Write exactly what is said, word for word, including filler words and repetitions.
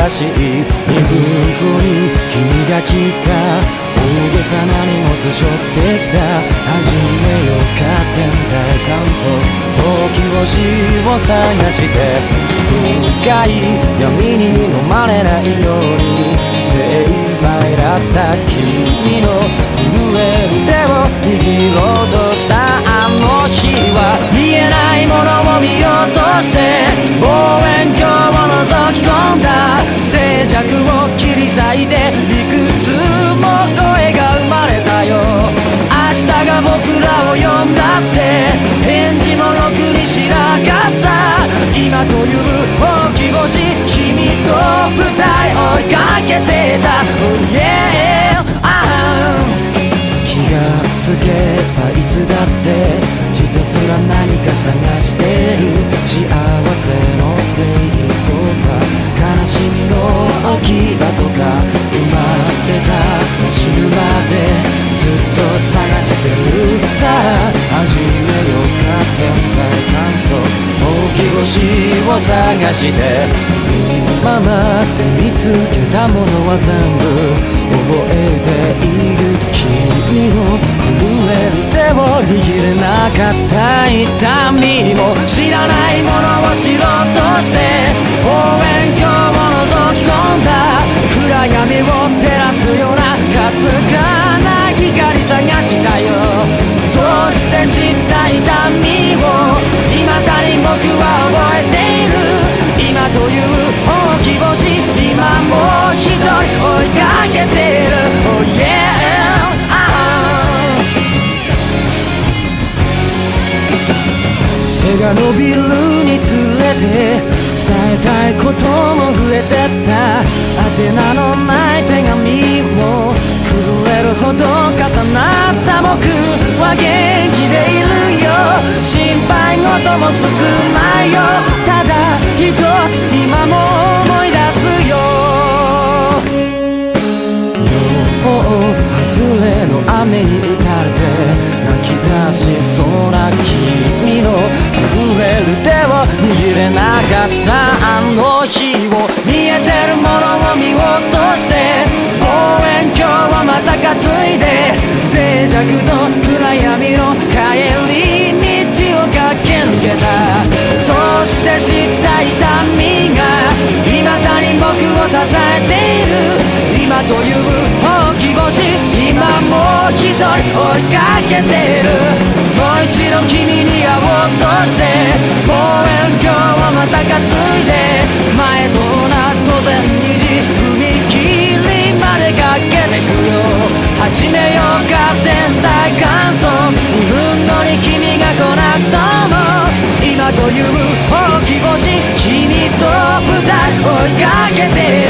らしいにふんごに君が来た大げさな荷物背負ってきた始めようか天体観測ほうき星を探して深い闇に飲まれないように精一杯だった君の震える手を握ろうとしたあの日は見えないものを見ようとして望遠鏡を覗き込んだ静寂を切り裂いていくつも声が生まれたよ明日が僕らを呼んだって返事もろくにしなかった今という大き星君と二人追いかけてた、oh yeah、ah、気がつけばいつだってひたすら何か探してる幸せの定義とか悲しみの置き場とか生まれた死ぬまでずっと探してるさあ始めようか天体観測大き星を探して今まで見つけたものは全部覚えている君の震える手を握れなかった痛みも知らないものを知ろうとして望遠鏡を覗き込んだ暗闇を照らすようなかすかな光探したよそして知った痛みを未だに僕は覚えている今という大き星今もう一人追いかけてる Oh yeah、ah、背が伸びるにつれて伝えたいことも増えてった宛名のない手紙も震えるほど重なった僕は元気でいるよ心配事も少ないよただ一つ今も思い出すよよ外れの雨に打たれて泣き出しそうな君の震える手を握れなかったあの日を見えてるものを見ようとして望遠鏡をまた担いで静寂と暗闇の帰り道を駆け抜けたそして知った痛みが未だに僕を支えている今という大き星今もう一人追いかけてるもう一度君に会おうとして望遠鏡をまた担いで前と同じ午前にじ踏切まで駆けてくよ始めようか天体観測にふんごに君が来なくとも今という大き星君と二人追いかけて